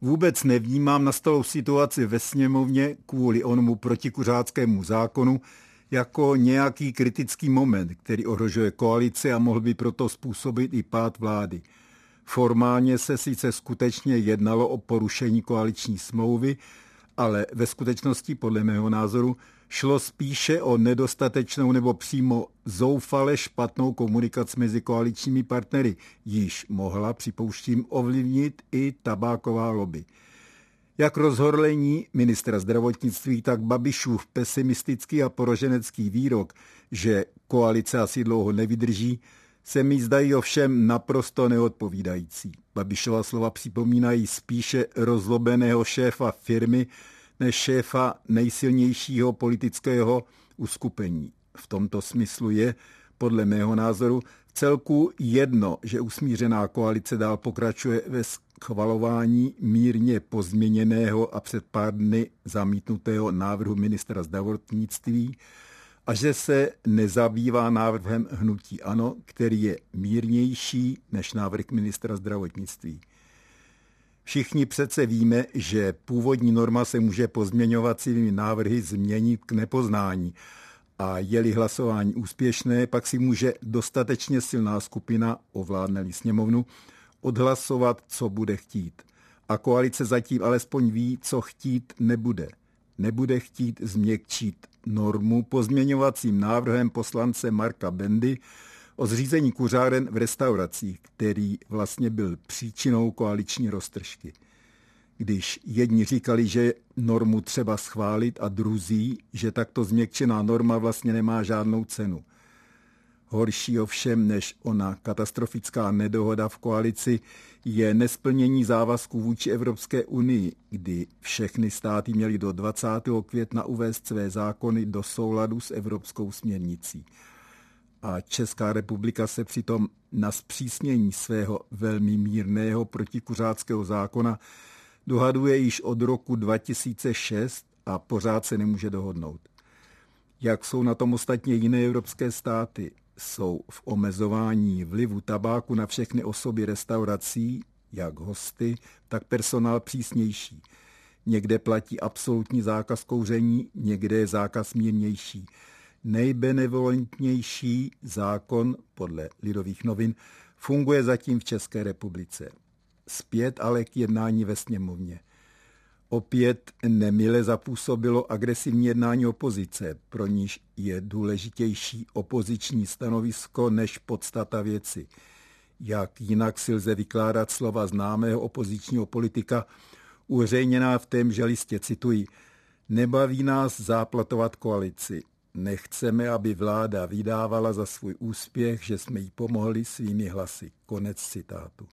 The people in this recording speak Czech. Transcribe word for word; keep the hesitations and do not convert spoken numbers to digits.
Vůbec nevnímám nastalou situaci ve sněmovně kvůli onomu protikuřáckému zákonu jako nějaký kritický moment, který ohrožuje koalici a mohl by proto způsobit i pád vlády. Formálně se sice skutečně jednalo o porušení koaliční smlouvy, ale ve skutečnosti podle mého názoru šlo spíše o nedostatečnou nebo přímo zoufale špatnou komunikaci mezi koaličními partnery, již mohla, připouštím, ovlivnit i tabáková lobby. Jak rozhorlení ministra zdravotnictví, tak Babišův pesimistický a poroženecký výrok, že koalice asi dlouho nevydrží, se mi zdají ovšem naprosto neodpovídající. Babišova slova připomínají spíše rozlobeného šéfa firmy než šéfa nejsilnějšího politického uskupení. V tomto smyslu je, podle mého názoru, vcelku jedno, že usmířená koalice dál pokračuje ve schvalování mírně pozměněného a před pár dny zamítnutého návrhu ministra zdravotnictví a že se nezabývá návrhem hnutí ANO, který je mírnější než návrh ministra zdravotnictví. Všichni přece víme, že původní norma se může pozměňovacími návrhy změnit k nepoznání a je-li hlasování úspěšné, pak si může dostatečně silná skupina, ovládne-li sněmovnu, odhlasovat, co bude chtít. A koalice zatím alespoň ví, co chtít nebude. Nebude chtít změkčit normu pozměňovacím návrhem poslance Marka Bendy o zřízení kuřáren v restauracích, který vlastně byl příčinou koaliční roztržky. Když jedni říkali, že normu třeba schválit a druzí, že takto změkčená norma vlastně nemá žádnou cenu. Horší ovšem než ona katastrofická nedohoda v koalici je nesplnění závazků vůči Evropské unii, kdy všechny státy měly do dvacátého května uvést své zákony do souladu s evropskou směrnicí. A Česká republika se přitom na zpřísnění svého velmi mírného protikuřáckého zákona dohaduje již od roku dva tisíce šest a pořád se nemůže dohodnout. Jak jsou na tom ostatně jiné evropské státy? Jsou v omezování vlivu tabáku na všechny osoby restaurací, jak hosty, tak personál přísnější. Někde platí absolutní zákaz kouření, někde je zákaz mírnější. Nejbenevolentnější zákon, podle Lidových novin, funguje zatím v České republice. Zpět ale k jednání ve sněmovně. Opět nemile zapůsobilo agresivní jednání opozice, pro níž je důležitější opoziční stanovisko než podstata věci. Jak jinak si lze vykládat slova známého opozičního politika, uveřejněná v témže listě, cituji, nebaví nás záplatovat koalici. Nechceme, aby vláda vydávala za svůj úspěch, že jsme jí pomohli svými hlasy. Konec citátu.